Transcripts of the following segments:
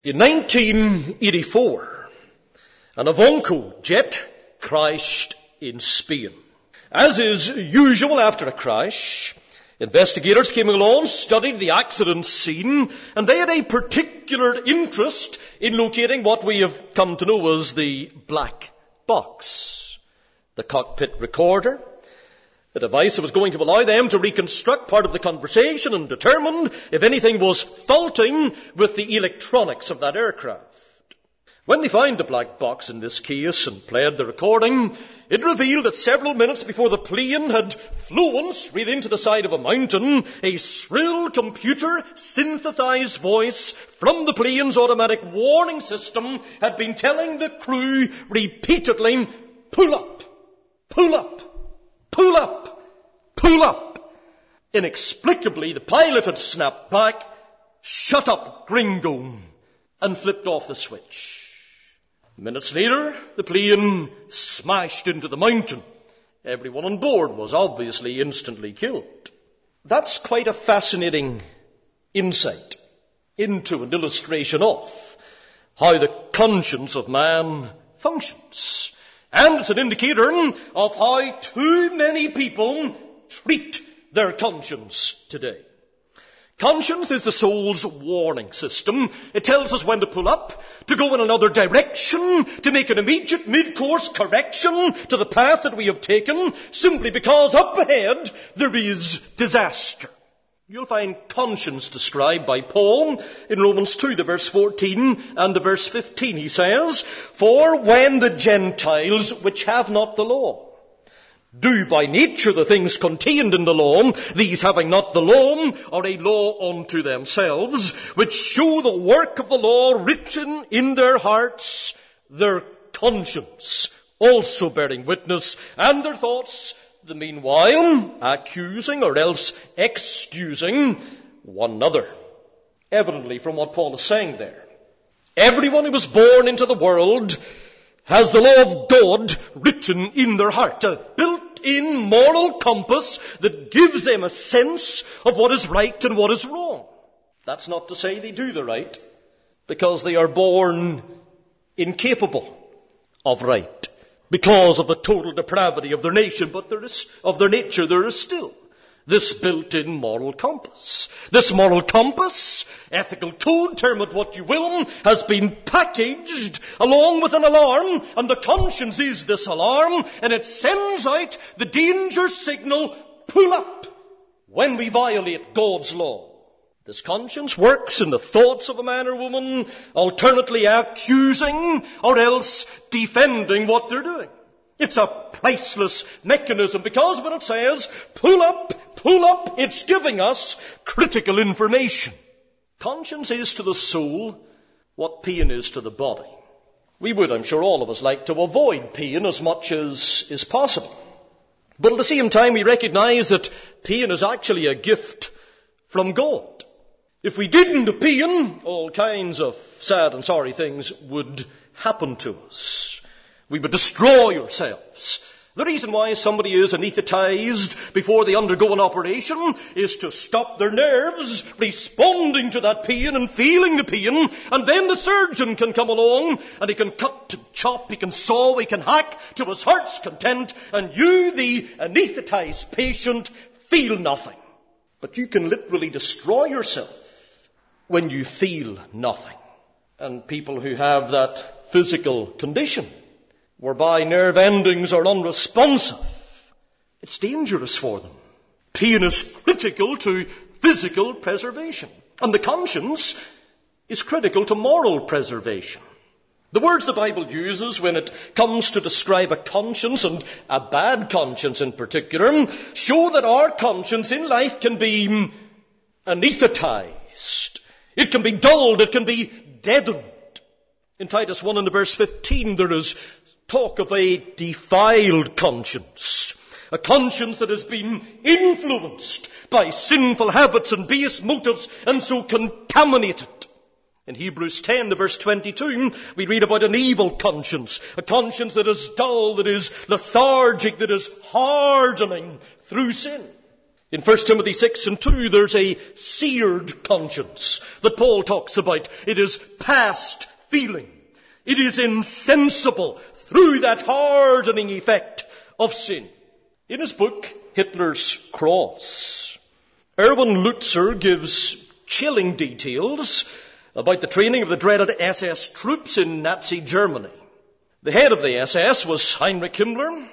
In 1984, an Avonco jet crashed in Spain. As is usual after a crash, investigators came along, studied the accident scene, and they had a particular interest in locating what we have come to know as the black box, the cockpit recorder, a device that was going to allow them to reconstruct part of the conversation and determine if anything was faulting with the electronics of that aircraft. When they found the black box in this case and played the recording, it revealed that several minutes before the plane had flown straight into the side of a mountain, a shrill computer-synthesized voice from the plane's automatic warning system had been telling the crew repeatedly, "Pull up, pull up, pull up, pull up." Inexplicably, the pilot had snapped back, "Shut up, gringo," and flipped off the switch. Minutes later, the plane smashed into the mountain. Everyone on board was obviously instantly killed. That's quite a fascinating insight into an illustration of how the conscience of man functions. And it's an indicator of how too many people treat their conscience today. Conscience is the soul's warning system. It tells us when to pull up, to go in another direction, to make an immediate mid-course correction to the path that we have taken, simply because up ahead there is disaster. You'll find conscience described by Paul in Romans 2, the verse 14 and the verse 15. He says, "For when the Gentiles, which have not the law, do by nature the things contained in the law, these having not the law are a law unto themselves, which show the work of the law written in their hearts, their conscience also bearing witness, and their thoughts the meanwhile accusing or else excusing one another." Evidently from what Paul is saying there, everyone who was born into the world has the law of God written in their heart, a built-in moral compass that gives them a sense of what is right and what is wrong. That's not to say they do the right, because they are born incapable of right, because of the total depravity of their nation, but there is still this built-in moral compass. This moral compass, ethical code, term it what you will, has been packaged along with an alarm, and the conscience is this alarm, and it sends out the danger signal, "Pull up," when we violate God's law. This conscience works in the thoughts of a man or woman, alternately accusing or else defending what they're doing. It's a priceless mechanism, because when it says, "Pull up, pull up," it's giving us critical information. Conscience is to the soul what pain is to the body. We would, I'm sure all of us, like to avoid pain as much as is possible. But at the same time, we recognize that pain is actually a gift from God. If we didn't have pain, all kinds of sad and sorry things would happen to us. We would destroy ourselves. The reason why somebody is anesthetized before they undergo an operation is to stop their nerves responding to that pain and feeling the pain, and then the surgeon can come along and he can cut and chop, he can saw, he can hack to his heart's content, and you, the anesthetized patient, feel nothing. But you can literally destroy yourself when you feel nothing. And people who have that physical condition, whereby nerve endings are unresponsive, it's dangerous for them. Pain is critical to physical preservation, and the conscience is critical to moral preservation. The words the Bible uses when it comes to describe a conscience, and a bad conscience in particular, show that our conscience in life can be anesthetized. It can be dulled, it can be deadened. In Titus 1 and verse 15, there is talk of a defiled conscience, a conscience that has been influenced by sinful habits and base motives and so contaminated. In Hebrews 10, the verse 22, we read about an evil conscience, a conscience that is dull, that is lethargic, that is hardening through sin. In 1 Timothy 6:2, there's a seared conscience that Paul talks about. It is past feeling. It is insensible through that hardening effect of sin. In his book, Hitler's Cross, Erwin Lutzer gives chilling details about the training of the dreaded SS troops in Nazi Germany. The head of the SS was Heinrich Himmler,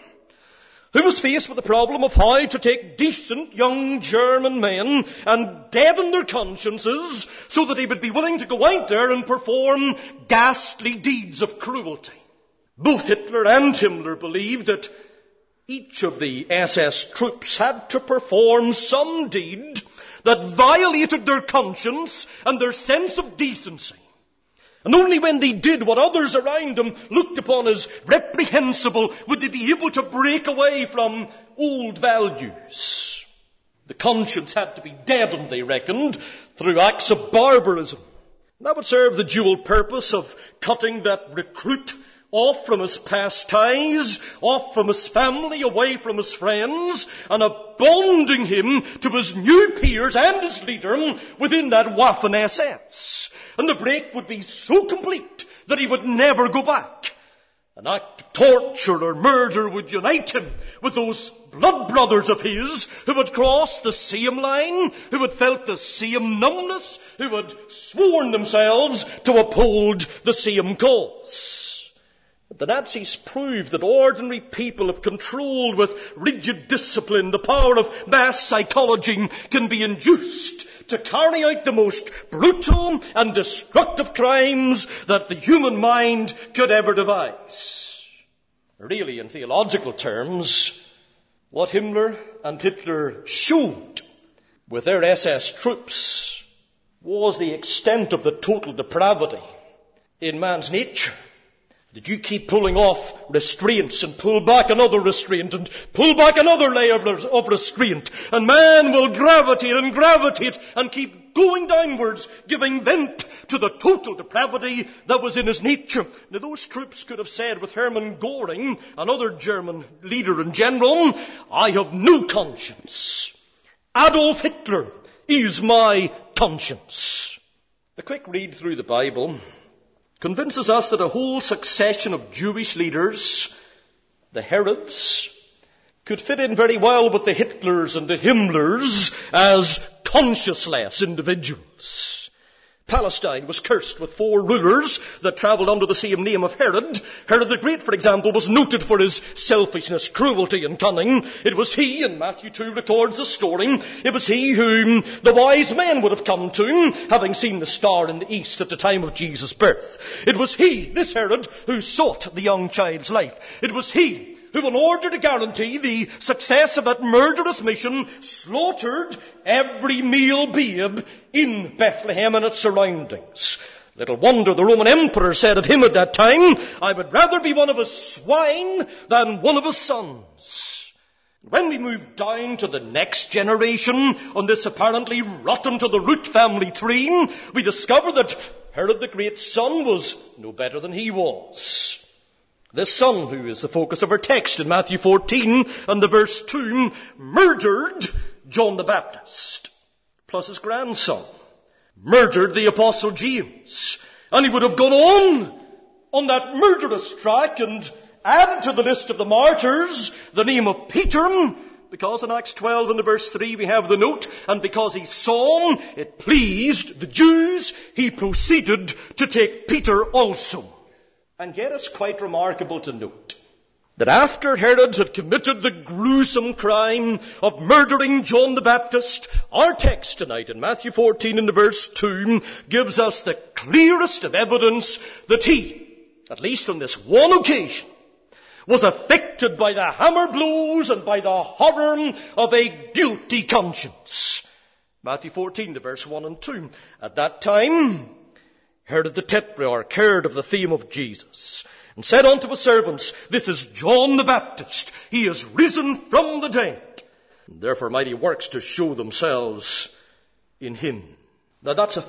who was faced with the problem of how to take decent young German men and deaden their consciences so that they would be willing to go out there and perform ghastly deeds of cruelty. Both Hitler and Himmler believed that each of the SS troops had to perform some deed that violated their conscience and their sense of decency. And only when they did what others around them looked upon as reprehensible would they be able to break away from old values. The conscience had to be deadened, they reckoned, through acts of barbarism. That would serve the dual purpose of cutting that recruit off from his past ties, off from his family, away from his friends, and of bonding him to his new peers and his leader within that Waffen-SS. And the break would be so complete that he would never go back. An act of torture or murder would unite him with those blood brothers of his who had crossed the same line, who had felt the same numbness, who had sworn themselves to uphold the same cause. The Nazis proved that ordinary people, if controlled with rigid discipline, the power of mass psychology, can be induced to carry out the most brutal and destructive crimes that the human mind could ever devise. Really, in theological terms, what Himmler and Hitler showed with their SS troops was the extent of the total depravity in man's nature. Did you keep pulling off restraints and pull back another restraint and pull back another layer of restraint, and man will gravitate and keep going downwards, giving vent to the total depravity that was in his nature. Now, those troops could have said with Hermann Göring, another German leader and general, I have no conscience. Adolf Hitler is my conscience. A quick read through the Bible convinces us that a whole succession of Jewish leaders, the Herods, could fit in very well with the Hitlers and the Himmlers as conscienceless individuals. Palestine was cursed with 4 rulers that travelled under the same name of Herod. Herod the Great, for example, was noted for his selfishness, cruelty and cunning. It was he, and Matthew 2 records the story, it was he whom the wise men would have come to, having seen the star in the east at the time of Jesus' birth. It was he, this Herod, who sought the young child's life. It was he who, in order to guarantee the success of that murderous mission, slaughtered every male babe in Bethlehem and its surroundings. Little wonder the Roman emperor said of him at that time, I would rather be one of his swine than one of his sons. When we move down to the next generation on this apparently rotten to the root family tree, we discover that Herod the Great's son was no better than he was. This son, who is the focus of our text in Matthew 14 and the verse 2, murdered John the Baptist, plus his grandson, murdered the Apostle James. And he would have gone on that murderous track and added to the list of the martyrs the name of Peter, because in Acts 12 and the verse 3 we have the note, and because he saw it pleased the Jews, he proceeded to take Peter also. And yet it's quite remarkable to note that after Herod had committed the gruesome crime of murdering John the Baptist, our text tonight in Matthew 14 and the verse 2 gives us the clearest of evidence that he, at least on this one occasion, was affected by the hammer blows and by the horror of a guilty conscience. Matthew 14, the verse 1 and 2. At that time, Herod the Tetrarch heard of the fame of Jesus, and said unto his servants, This is John the Baptist. He is risen from the dead. And therefore mighty works to show themselves in him. Now that's a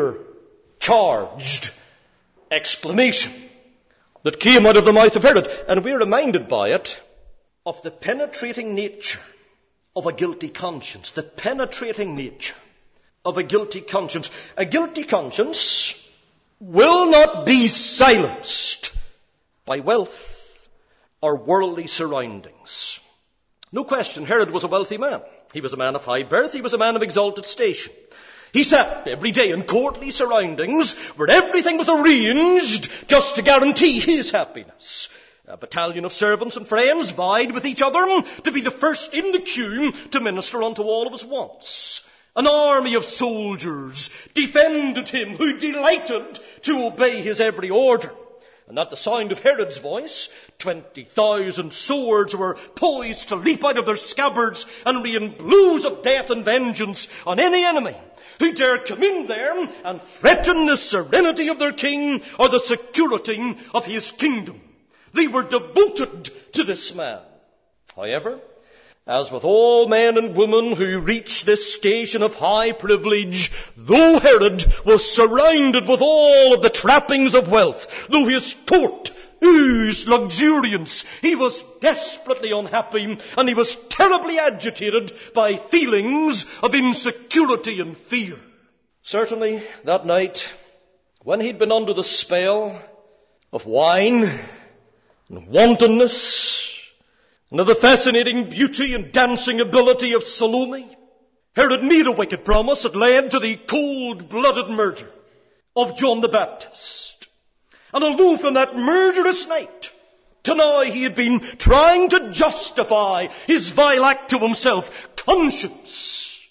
fear-charged exclamation that came out of the mouth of Herod. And we're reminded by it of the penetrating nature of a guilty conscience, the penetrating nature of a guilty conscience. A guilty conscience will not be silenced by wealth or worldly surroundings. No question, Herod was a wealthy man. He was a man of high birth. He was a man of exalted station. He sat every day in courtly surroundings where everything was arranged just to guarantee his happiness. A battalion of servants and friends vied with each other to be the first in the queue to minister unto all of his wants. An army of soldiers defended him who delighted to obey his every order. And at the sound of Herod's voice, 20,000 swords were poised to leap out of their scabbards and rain blows of death and vengeance on any enemy who dare come in there and threaten the serenity of their king or the security of his kingdom. They were devoted to this man. However, as with all men and women who reach this station of high privilege, though Herod was surrounded with all of the trappings of wealth, though his court oozed luxuriance, he was desperately unhappy and he was terribly agitated by feelings of insecurity and fear. Certainly that night, when he'd been under the spell of wine and wantonness, and of the fascinating beauty and dancing ability of Salome, Herod made a wicked promise that led to the cold-blooded murder of John the Baptist. And although from that murderous night to now he had been trying to justify his vile act to himself, conscience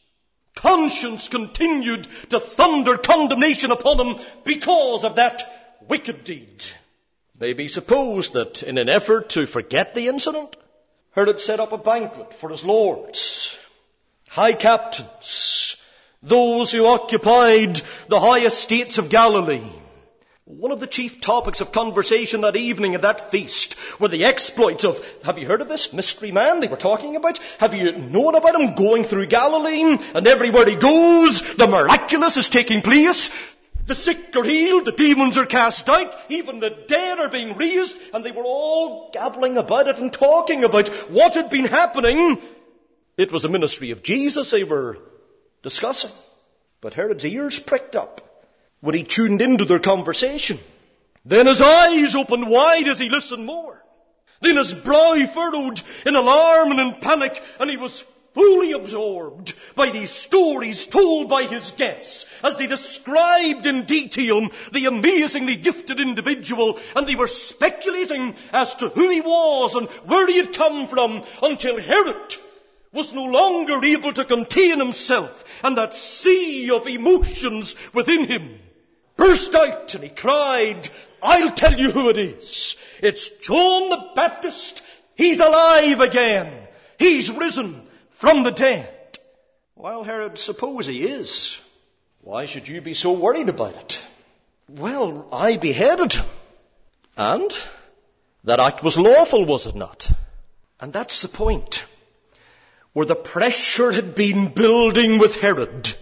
continued to thunder condemnation upon him because of that wicked deed. It may be supposed that in an effort to forget the incident, Herod set up a banquet for his lords, high captains, those who occupied the high estates of Galilee. One of the chief topics of conversation that evening at that feast were the exploits of, have you heard of this mystery man they were talking about? Have you known about him going through Galilee? And everywhere he goes, the miraculous is taking place. The sick are healed, the demons are cast out, even the dead are being raised, and they were all gabbling about it and talking about what had been happening. It was the ministry of Jesus they were discussing. But Herod's ears pricked up when he tuned into their conversation. Then his eyes opened wide as he listened more. Then his brow furrowed in alarm and in panic, and he was fully absorbed by these stories told by his guests as they described in detail the amazingly gifted individual, and they were speculating as to who he was and where he had come from until Herod was no longer able to contain himself, and that sea of emotions within him burst out and he cried, I'll tell you who it is. It's John the Baptist. He's alive again. He's risen from the dead. Well, Herod, suppose he is. Why should you be so worried about it? Well, I beheaded him. And that act was lawful, was it not? And that's the point. Where the pressure had been building with Herod.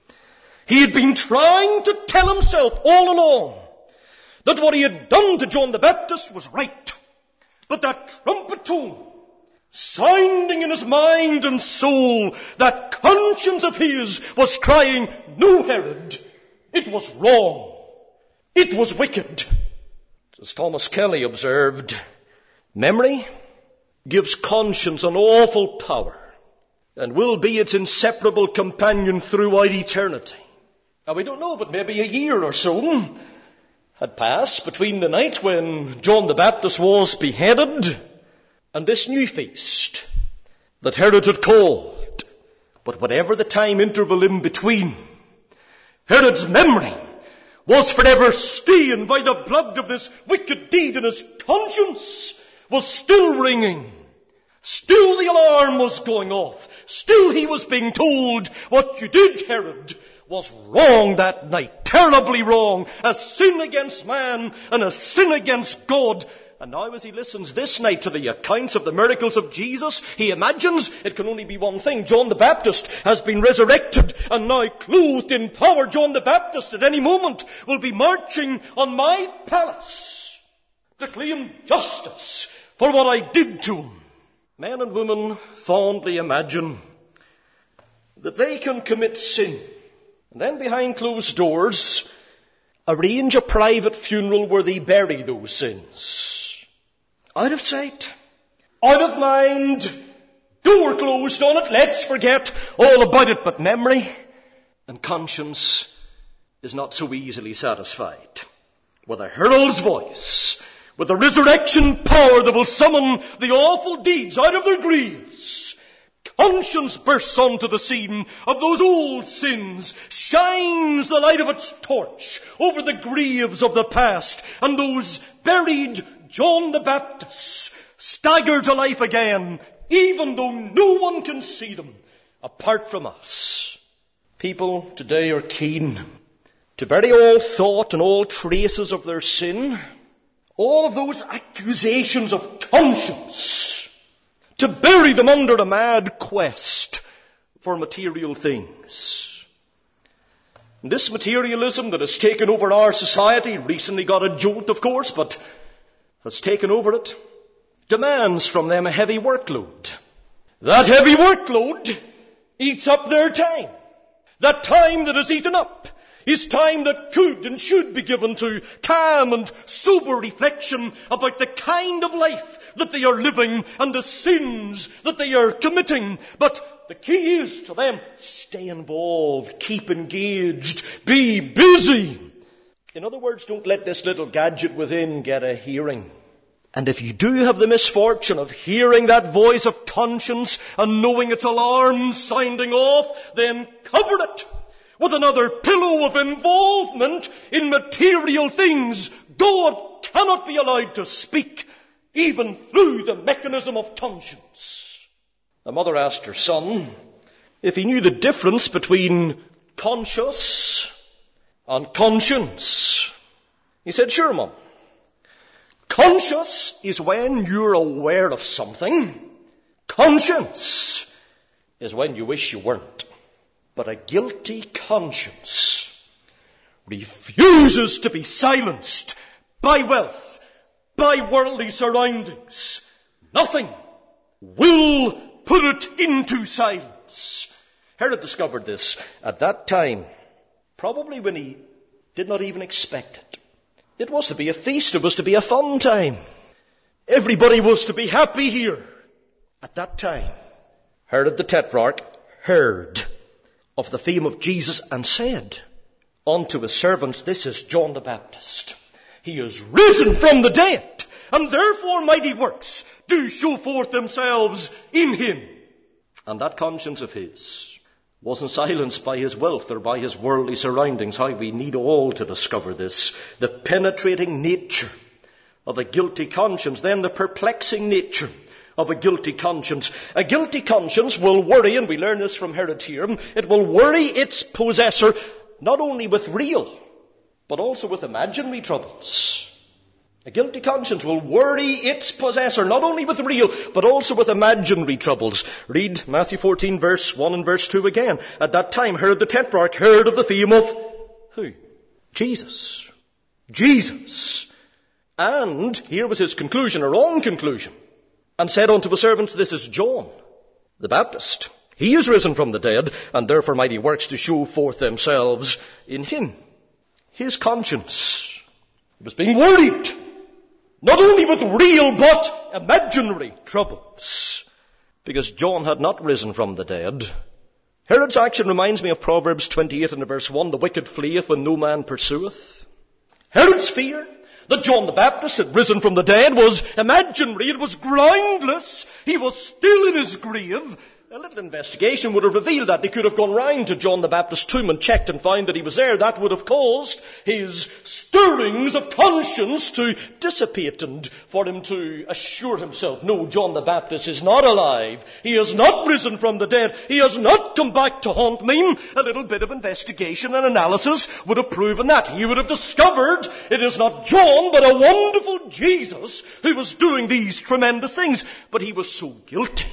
He had been trying to tell himself all along that what he had done to John the Baptist was right. But that trumpet tone, sounding in his mind and soul, that conscience of his was crying, no, Herod, it was wrong. It was wicked. As Thomas Kelly observed, memory gives conscience an awful power and will be its inseparable companion throughout eternity. Now we don't know, but maybe a year or so had passed between the night when John the Baptist was beheaded and this new feast that Herod had called. But whatever the time interval in between, Herod's memory was forever stained by the blood of this wicked deed, and his conscience was still ringing. Still the alarm was going off. Still he was being told, what you did, Herod, was wrong that night, terribly wrong, a sin against man and a sin against God. And now as he listens this night to the accounts of the miracles of Jesus, he imagines it can only be one thing. John the Baptist has been resurrected, and now clothed in power, John the Baptist at any moment will be marching on my palace to claim justice for what I did to him. Men and women fondly imagine that they can commit sin and then behind closed doors arrange a private funeral where they bury those sins. Out of sight, out of mind, door closed on it, let's forget all about it, but memory and conscience is not so easily satisfied. With a herald's voice, with a resurrection power that will summon the awful deeds out of their graves, conscience bursts onto the scene of those old sins, shines the light of its torch over the graves of the past, and those buried John the Baptist stagger to life again, even though no one can see them apart from us. People today are keen to bury all thought and all traces of their sin, all of those accusations of conscience, to bury them under a mad quest for material things. And this materialism that has taken over our society, recently got a jolt, of course, but has taken over it, demands from them a heavy workload. That heavy workload eats up their time. That time that is eaten up is time that could and should be given to calm and sober reflection about the kind of life that they are living and the sins that they are committing. But the key is to them, stay involved, keep engaged, be busy. In other words, don't let this little gadget within get a hearing. And if you do have the misfortune of hearing that voice of conscience and knowing its alarm sounding off, then cover it with another pillow of involvement in material things. God cannot be allowed to speak even through the mechanism of conscience. A mother asked her son if he knew the difference between conscious and conscience. He said, "Sure, Mum. Conscious is when you're aware of something. Conscience is when you wish you weren't. But a guilty conscience refuses to be silenced by wealth, by worldly surroundings. Nothing will put it into silence." Herod discovered this at that time, probably when he did not even expect it. It was to be a feast. It was to be a fun time. Everybody was to be happy here. At that time, Herod the Tetrarch heard of the fame of Jesus and said unto his servants, "This is John the Baptist. He is risen from the dead, and therefore mighty works do show forth themselves in him." And that conscience of his wasn't silenced by his wealth or by his worldly surroundings. How we need all to discover this. The penetrating nature of a guilty conscience, then the perplexing nature of a guilty conscience. A guilty conscience will worry, and we learn this from Herod here, it will worry its possessor not only with real, but also with imaginary troubles. A guilty conscience will worry its possessor not only with real, but also with imaginary troubles. Read Matthew 14, verse 1 and verse 2 again. At that time, Herod the Tetrarch heard of the fame of who? Jesus. Jesus. And here was his conclusion, a wrong conclusion. And said unto the servants, "This is John the Baptist. He is risen from the dead, and therefore mighty works to show forth themselves in him." His conscience was being worried, not only with real but imaginary troubles, because John had not risen from the dead. Herod's action reminds me of Proverbs 28 and verse 1, "The wicked fleeth when no man pursueth." Herod's fear that John the Baptist had risen from the dead was imaginary. It was groundless. He was still in his grave. A little investigation would have revealed that. They could have gone round to John the Baptist's tomb and checked and found that he was there. That would have caused his stirrings of conscience to dissipate and for him to assure himself, no, John the Baptist is not alive. He has not risen from the dead. He has not come back to haunt me. A little bit of investigation and analysis would have proven that. He would have discovered it is not John, but a wonderful Jesus who was doing these tremendous things. But he was so guilty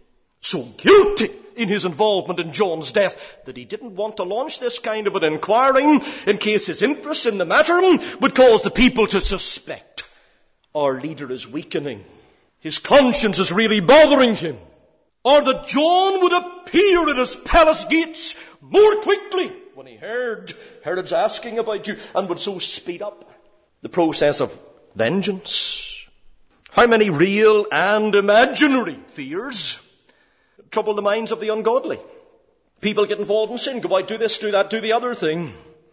in his involvement in John's death that he didn't want to launch this kind of an inquiry in case his interest in the matter would cause the people to suspect our leader is weakening. His conscience is really bothering him. or that John would appear at his palace gates more quickly when he heard Herod's asking about you, and would so speed up the process of vengeance? How many real and imaginary fears trouble the minds of the ungodly? People get involved in sin, go out, do this, do that, do the other thing.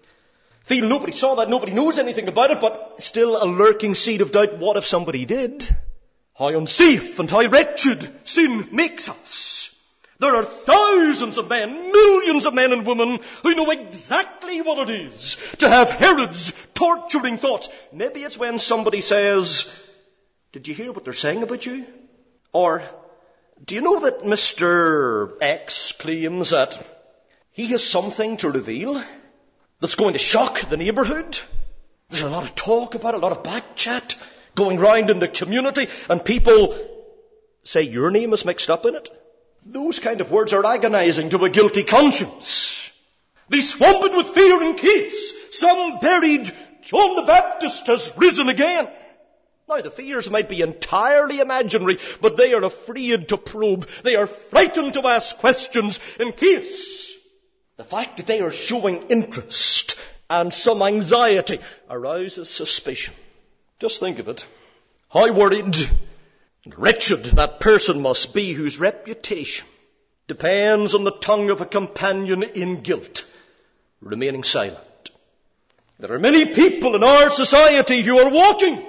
Feel nobody saw that, nobody knows anything about it, but still a lurking seed of doubt. What if somebody did? How unsafe and how wretched sin makes us. There are thousands of men, millions of men and women who know exactly what it is to have Herod's torturing thoughts. Maybe it's when somebody says, "Did you hear what they're saying about you?" Or, "Do you know that Mr. X claims that he has something to reveal that's going to shock the neighbourhood?" There's a lot of talk about it, a lot of back chat going round in the community, and people say your name is mixed up in it. Those kind of words are agonizing to a guilty conscience. They swamp it with fear in case some buried John the Baptist has risen again. Now, the fears might be entirely imaginary, but they are afraid to probe. They are frightened to ask questions in case the fact that they are showing interest and some anxiety arouses suspicion. Just think of it. How worried and wretched that person must be whose reputation depends on the tongue of a companion in guilt remaining silent. There are many people in our society who are walking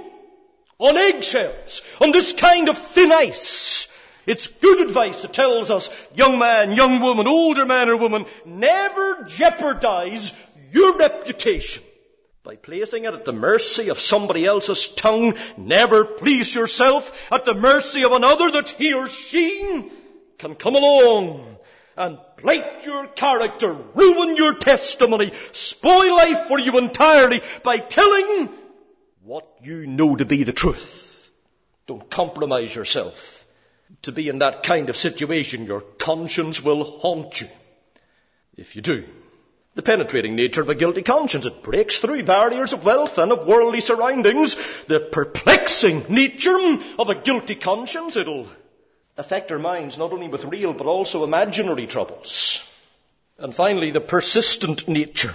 on eggshells, on this kind of thin ice. It's good advice that tells us, young man, young woman, older man or woman, never jeopardize your reputation by placing it at the mercy of somebody else's tongue. Never place yourself at the mercy of another, that he or she can come along and blight your character, ruin your testimony, spoil life for you entirely by telling what you know to be the truth. Don't compromise yourself to be in that kind of situation. Your conscience will haunt you if you do. The penetrating nature of a guilty conscience, it breaks through barriers of wealth and of worldly surroundings. The perplexing nature of a guilty conscience, it'll affect our minds not only with real but also imaginary troubles. And finally, the persistent nature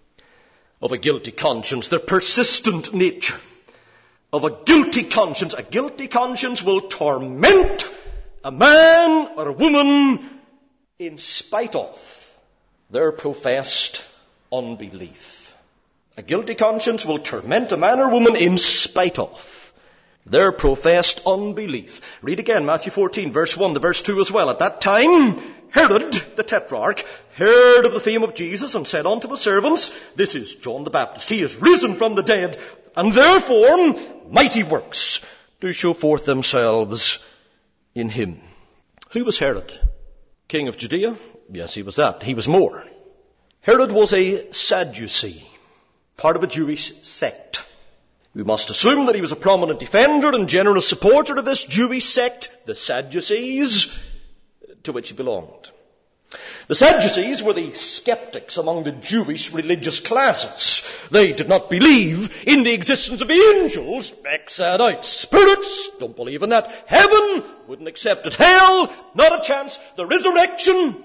of a guilty conscience. The persistent nature of a guilty conscience. A guilty conscience will torment a man or a woman in spite of their professed unbelief. A guilty conscience will torment a man or woman in spite of their professed unbelief. Read again, Matthew 14, verse 1 to verse 2 as well. At that time, Herod, the tetrarch, heard of the fame of Jesus and said unto his servants, "This is John the Baptist. He is risen from the dead, and therefore mighty works do show forth themselves in him." Who was Herod? King of Judea? Yes, he was that. He was more. Herod was a Sadducee, part of a Jewish sect. We must assume that he was a prominent defender and generous supporter of this Jewish sect, the Sadducees, to which he belonged. The Sadducees were the skeptics among the Jewish religious classes. They did not believe in the existence of angels, X that out. Spirits, don't believe in that. Heaven, wouldn't accept it. Hell, not a chance. The resurrection,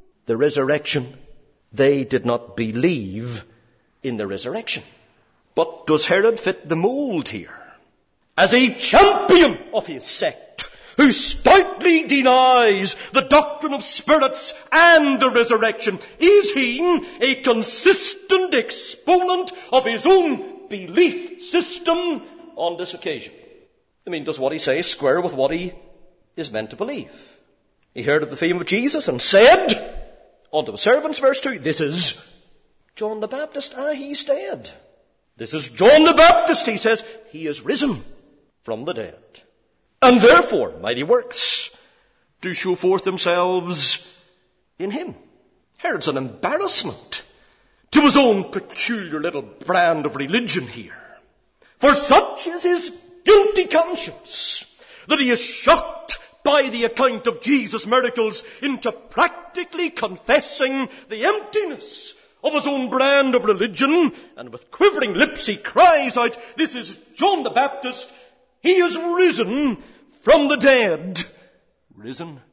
they did not believe in the resurrection. But does Herod fit the mold here? As a champion of his sect, who stoutly denies the doctrine of spirits and the resurrection, is he a consistent exponent of his own belief system on this occasion? I mean, does what he says square with what he is meant to believe? He heard of the fame of Jesus and said unto the servants, verse 2, "This is John the Baptist. He's dead. This is John the Baptist," he says. "He is risen from the dead. And therefore, mighty works do show forth themselves in him." Herod's an embarrassment to his own peculiar little brand of religion here. For such is his guilty conscience that he is shocked by the account of Jesus' miracles into practically confessing the emptiness of his own brand of religion. And with quivering lips he cries out, "This is John the Baptist. He is risen from the dead." Risen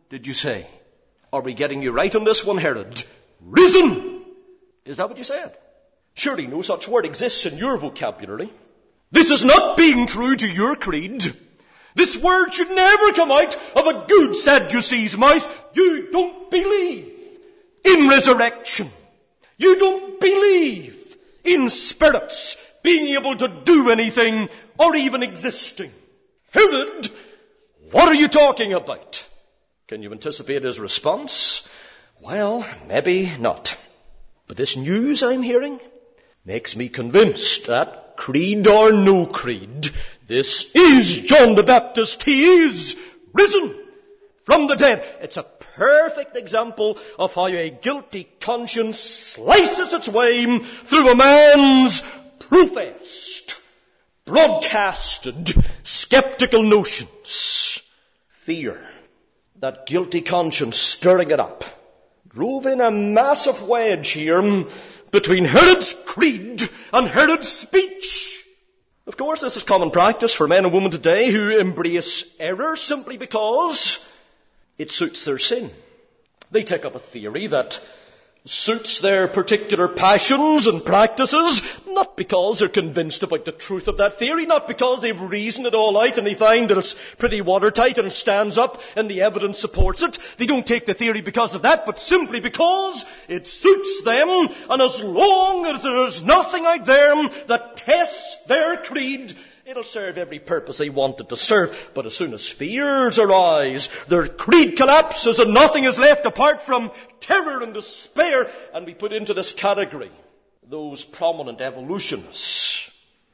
did you say? Are we getting you right on this one, Herod? Risen! Is that what you said? Surely no such word exists in your vocabulary. This is not being true to your creed. This word should never come out of a good Sadducee's mouth. You don't believe in resurrection. You don't believe in spirits being able to do anything or even existing. Herod, what are you talking about? Can you anticipate his response? Well, maybe not. But this news I'm hearing makes me convinced that, creed or no creed, this is John the Baptist. He is risen from the dead. It's a perfect example of how a guilty conscience slices its way through a man's professed, broadcasted, skeptical notions. Fear, that guilty conscience stirring it up, drove in a massive wedge here between Herod's creed and Herod's speech. Of course, this is common practice for men and women today who embrace error simply because it suits their sin. They take up a theory that suits their particular passions and practices, not because they're convinced about the truth of that theory, not because they've reasoned it all out and they find that it's pretty watertight and it stands up and the evidence supports it. They don't take the theory because of that, but simply because it suits them, and as long as there's nothing out there that tests their creed, it'll serve every purpose they want it to serve. But as soon as fears arise, their creed collapses and nothing is left apart from terror and despair. And we put into this category those prominent evolutionists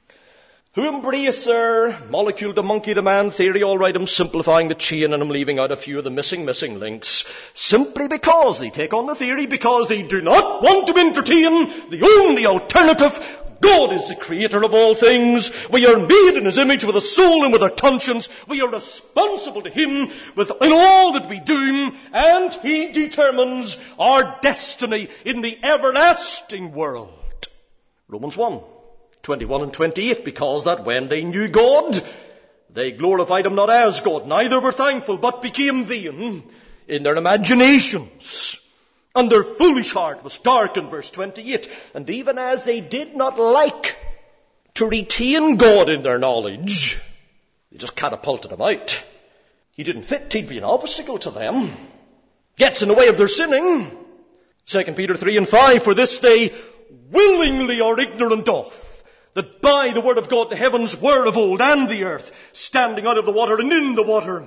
who embrace their molecule to monkey to man theory. All right, I'm simplifying the chain and I'm leaving out a few of the missing links, simply because they take on the theory because they do not want to entertain the only alternative. God is the creator of all things. We are made in his image with a soul and with a conscience. We are responsible to him in all that we do, and he determines our destiny in the everlasting world. Romans 1:21 and 28, because that when they knew God, they glorified him not as God, neither were thankful, but became vain in their imaginations. And their foolish heart was darkened, verse 28. And even as they did not like to retain God in their knowledge, they just catapulted him out. He didn't fit. He'd be an obstacle to them. Gets in the way of their sinning. 2 Peter 3 and 5, for this they willingly are ignorant of, that by the word of God the heavens were of old, and the earth, standing out of the water and in the water.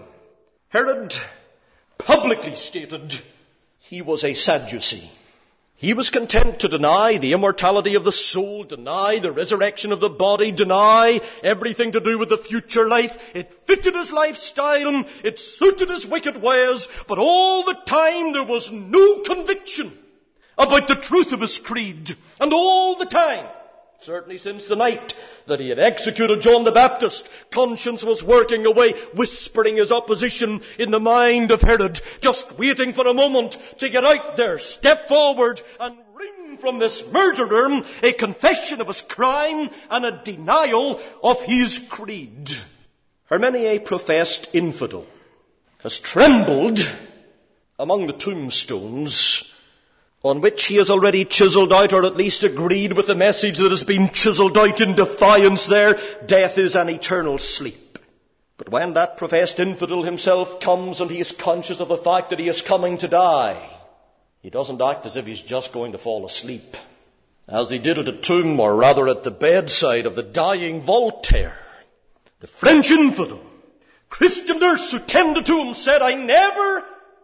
Herod publicly stated he was a Sadducee. He was content to deny the immortality of the soul, deny the resurrection of the body, deny everything to do with the future life. It fitted his lifestyle, it suited his wicked ways, but all the time there was no conviction about the truth of his creed. And all the time, certainly since the night that he had executed John the Baptist, conscience was working away, whispering his opposition in the mind of Herod, just waiting for a moment to get out there, step forward, and wring from this murderer a confession of his crime and a denial of his creed. How many a professed infidel has trembled among the tombstones on which he has already chiseled out, or at least agreed with the message that has been chiseled out in defiance there, death is an eternal sleep. But when that professed infidel himself comes and he is conscious of the fact that he is coming to die, he doesn't act as if he's just going to fall asleep, as he did at the tomb, or rather at the bedside of the dying Voltaire. The French infidel, Christian nurse who tended to him, said, I never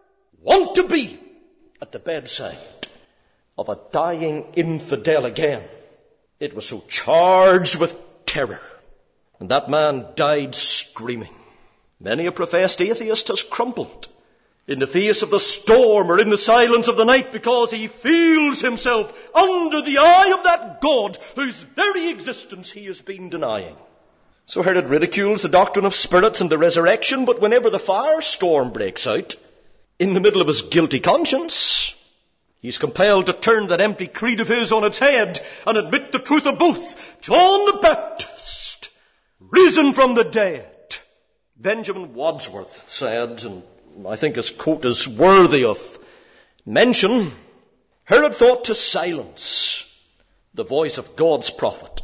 want to be at the bedside of a dying infidel again. It was so charged with terror. And that man died screaming. Many a professed atheist has crumpled in the face of the storm or in the silence of the night because he feels himself under the eye of that God whose very existence he has been denying. So Herod ridicules the doctrine of spirits and the resurrection, but whenever the firestorm breaks out, in the middle of his guilty conscience, he's compelled to turn that empty creed of his on its head and admit the truth of both. John the Baptist, risen from the dead. Benjamin Wadsworth said, and I think his quote is worthy of mention. Herod thought to silence the voice of God's prophet.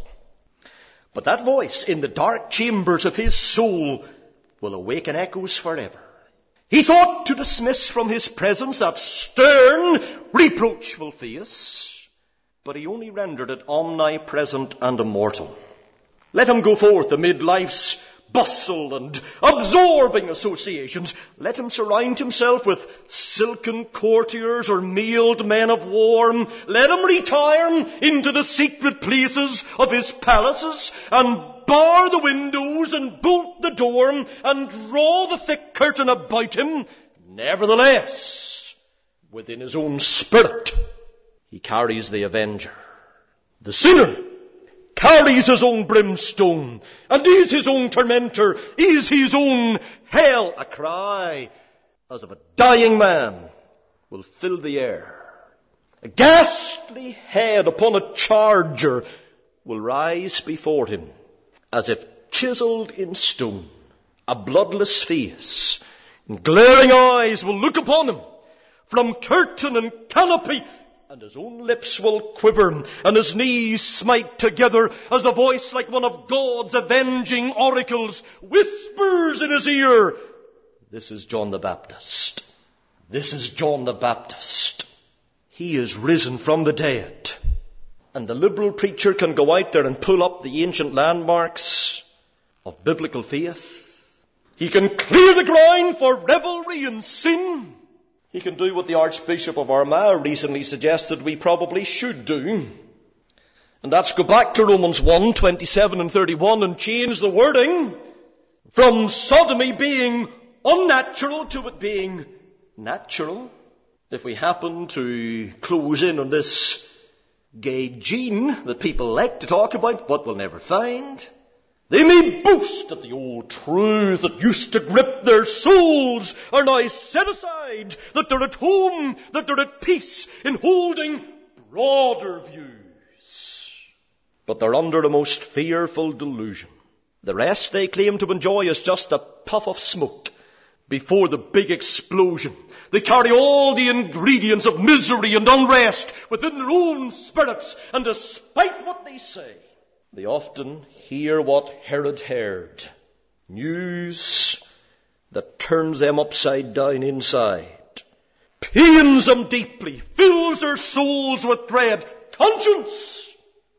But that voice in the dark chambers of his soul will awaken echoes forever. He thought to dismiss from his presence that stern, reproachful face, but he only rendered it omnipresent and immortal. Let him go forth amid life's bustle and absorbing associations. Let him surround himself with silken courtiers or mailed men of war. Let him retire into the secret places of his palaces and bar the windows and bolt the door and draw the thick curtain about him. Nevertheless, within his own spirit, he carries the avenger. The sinner carries his own brimstone, and is his own tormentor, is his own hell. A cry as of a dying man will fill the air. A ghastly head upon a charger will rise before him, as if chiseled in stone. A bloodless face and glaring eyes will look upon him from curtain and canopy, and his own lips will quiver, and his knees smite together, as a voice like one of God's avenging oracles whispers in his ear, "This is John the Baptist. This is John the Baptist. He is risen from the dead." And the liberal preacher can go out there and pull up the ancient landmarks of biblical faith. He can clear the ground for revelry and sin. He can do what the Archbishop of Armagh recently suggested we probably should do. And that's go back to Romans 1, 27 and 31 and change the wording from sodomy being unnatural to it being natural. If we happen to close in on this gay gene that people like to talk about but will never find, they may boast that the old truths that used to grip their souls are now set aside, that they're at home, that they're at peace in holding broader views. But they're under a most fearful delusion. The rest they claim to enjoy is just a puff of smoke before the big explosion. They carry all the ingredients of misery and unrest within their own spirits, and despite what they say, they often hear what Herod heard. News that turns them upside down inside, pains them deeply, fills their souls with dread. Conscience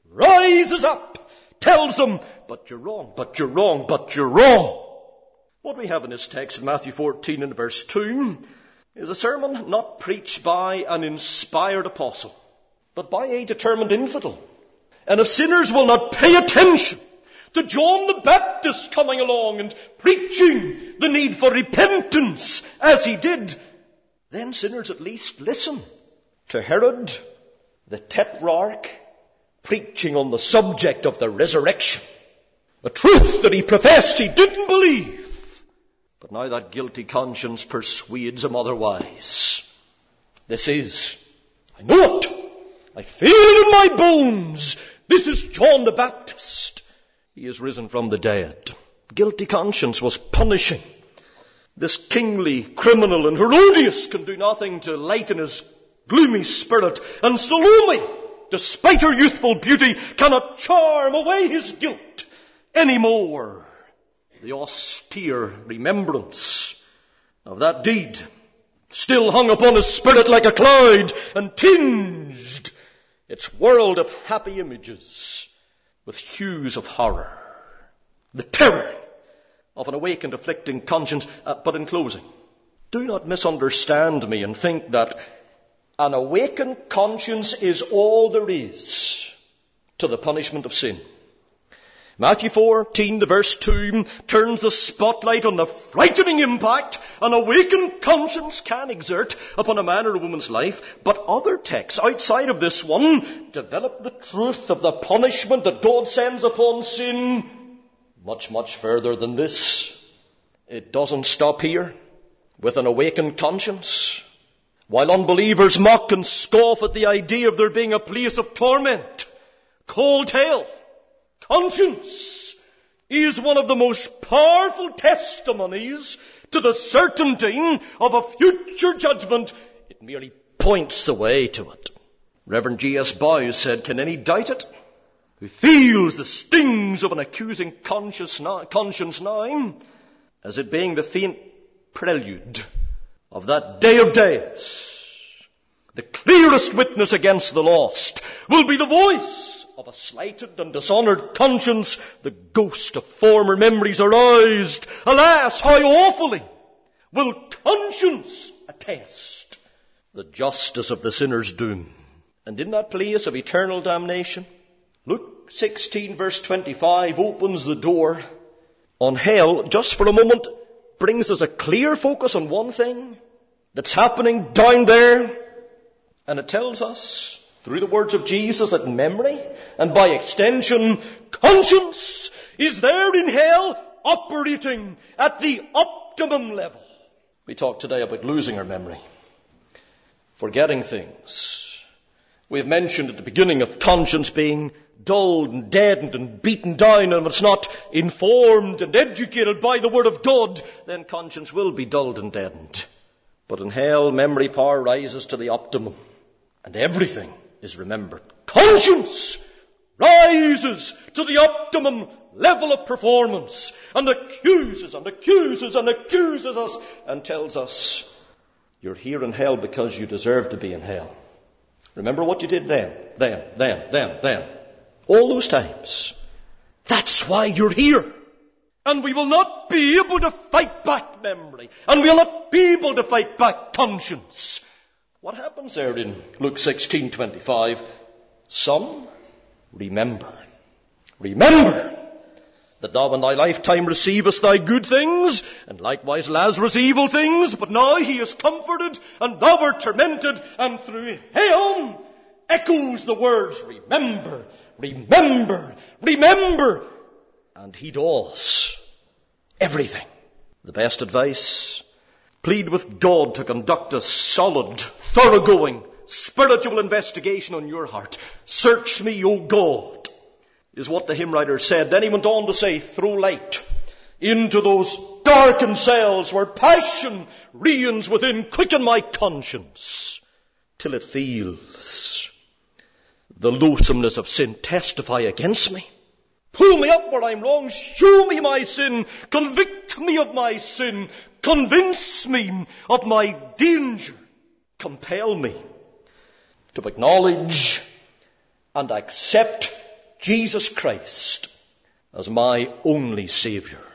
rises up, tells them, "But you're wrong, but you're wrong, but you're wrong." What we have in this text in Matthew 14 and verse 2 is a sermon not preached by an inspired apostle, but by a determined infidel. And if sinners will not pay attention to John the Baptist coming along and preaching the need for repentance as he did, then sinners at least listen to Herod, the tetrarch, preaching on the subject of the resurrection. A truth that he professed he didn't believe. But now that guilty conscience persuades him otherwise. This is, I know it, I feel it in my bones, this is John the Baptist. He is risen from the dead. Guilty conscience was punishing this kingly criminal, and Herodias can do nothing to lighten his gloomy spirit, and Salome, despite her youthful beauty, cannot charm away his guilt anymore. The austere remembrance of that deed still hung upon his spirit like a cloud, and tinged its world of happy images with hues of horror. The terror of an awakened, afflicting conscience. But in closing, do not misunderstand me and think that an awakened conscience is all there is to the punishment of sin. Matthew 14, the verse 2, turns the spotlight on the frightening impact an awakened conscience can exert upon a man or a woman's life. But other texts outside of this one develop the truth of the punishment that God sends upon sin much, much further than this. It doesn't stop here with an awakened conscience. While unbelievers mock and scoff at the idea of there being a place of torment called hell, conscience is one of the most powerful testimonies to the certainty of a future judgment. It merely points the way to it. Reverend G.S. Bowes said, "Can any doubt it? Who feels the stings of an accusing conscience now, as it being the faint prelude of that day of days. The clearest witness against the lost will be the voice of a slighted and dishonoured conscience, the ghost of former memories aroused. Alas, how awfully will conscience attest the justice of the sinner's doom." And in that place of eternal damnation, Luke 16 verse 25 opens the door on hell just for a moment, brings us a clear focus on one thing that's happening down there. And it tells us, through the words of Jesus, that memory, and by extension, conscience, is there in hell operating at the optimum level. We talked today about losing our memory, forgetting things. We have mentioned at the beginning of conscience being dulled and deadened and beaten down, and if it's not informed and educated by the Word of God, then conscience will be dulled and deadened. But in hell, memory power rises to the optimum, and everything is remembered. Conscience rises to the optimum level of performance and accuses and accuses and accuses us and tells us, you're here in hell because you deserve to be in hell. Remember what you did then. All those times. That's why you're here. And we will not be able to fight back memory. And we will not be able to fight back conscience. What happens there in Luke 16:25? Some remember. Remember that thou in thy lifetime receivest thy good things, and likewise Lazarus evil things, but now he is comforted, and thou art tormented, and through hell echoes the words, remember, remember, remember. And he does everything. The best advice: plead with God to conduct a solid, thoroughgoing, spiritual investigation on your heart. Search me, O God, is what the hymn writer said. Then he went on to say, throw light into those darkened cells where passion reigns within. Quicken my conscience till it feels the loathsomeness of sin testify against me. Pull me up where I'm wrong. Show me my sin. Convict me of my sin. Convince me of my danger. Compel me to acknowledge and accept Jesus Christ as my only Saviour.